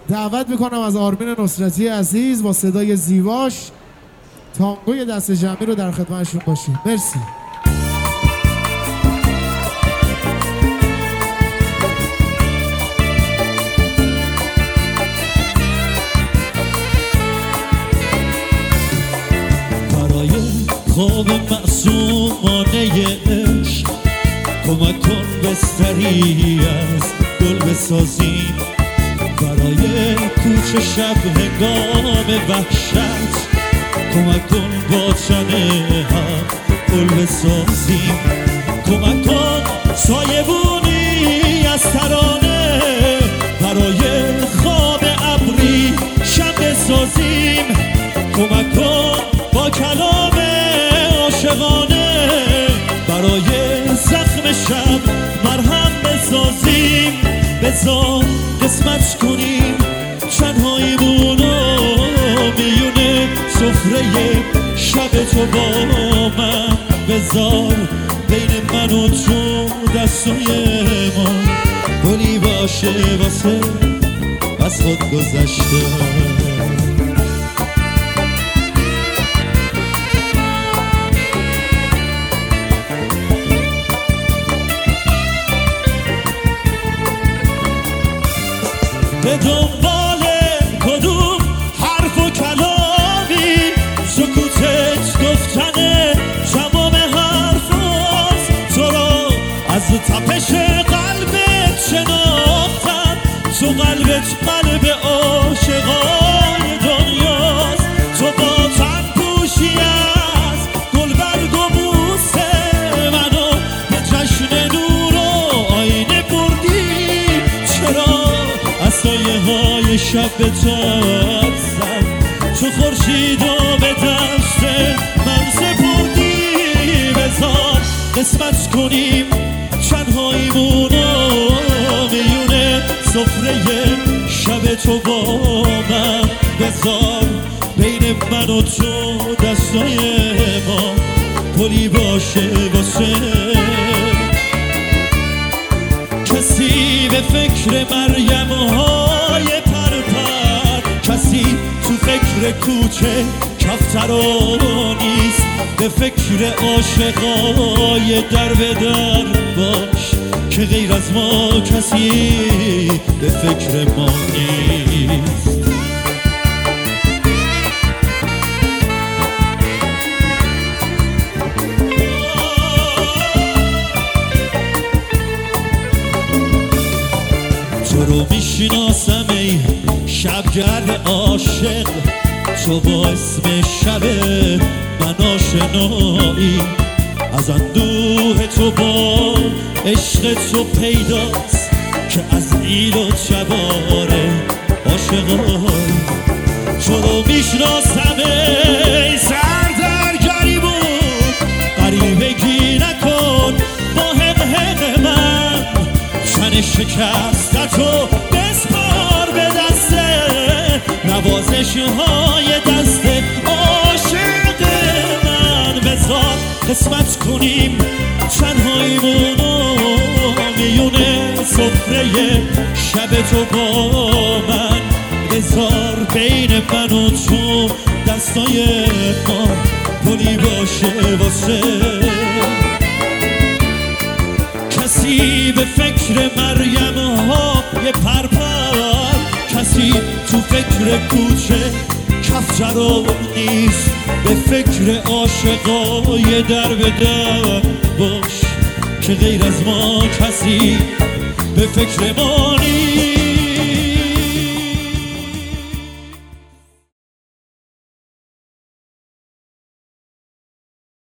دعوت میکنم از آرمین نصرتی عزیز با صدای زیباش تانگوی دست جمعی رو در خدمتشون باشیم. مرسی. برای خواب معصومانه عشق کمک کن بستری از گل بسازیم، برای کوچه شب هنگام وحشت کمک کن با تنه هم گل بسازیم، کمک کن سایبونی از ترانه برای خواب ابری شب بسازیم، کمک کن با کلام عاشقانه برای زخم شب مرهم بسازیم، بذار قسمت کنیم تنهاییمونو میونه سفره شب تو با من، بذار بین من و تو دستای ما گلی باشه واسه از خود گذشته. به دنبال کدوم حرف و کلامی سکوتت گفتن تمام حرف هست، تو را از تپش قلبت شناختم، تو قلبت قلب عاشقای دنیاست، تو با تن پوشی از گلبرگ و بوسه منو به جشن نور و آینه بردی، چرا سایه های شب به تات زد، تو خورشید و به دست من سپردی، بذار قسمت کنیم تنهاییمونو میونه سفره شب تو با من، بذار بین من و تو دستای ما پلی باشه واسه کسی به فکر مریم های پرپر، کسی تو فکر کوچه کفترا نیست، به فکر عاشقای در به در باش که غیر از ما کسی به فکر ما نیست. تو رو میشناسم ای شبگرد عاشق، تو با اسم شب من آشنایی، از اندوه تو با عشق تو پیداست که از نیل و جواره عاشقایی، تو رو میشناسم ای سردرگریبون غریبگی نکن با حق من، تن شکستتو بسپار به دسته نوازش های دست عاشق من، بذار قسمت کنیم تنهاییمونو میونه سفره شب تو با من، بذار بین من و تو دستای ما پلی باشه واسه کسی به فکر مریم های پرپر، کسی تو فکر کوچه کفترا نیست، به فکر عاشقای در به در باش که غیر از ما کسی به فکر ما نیست.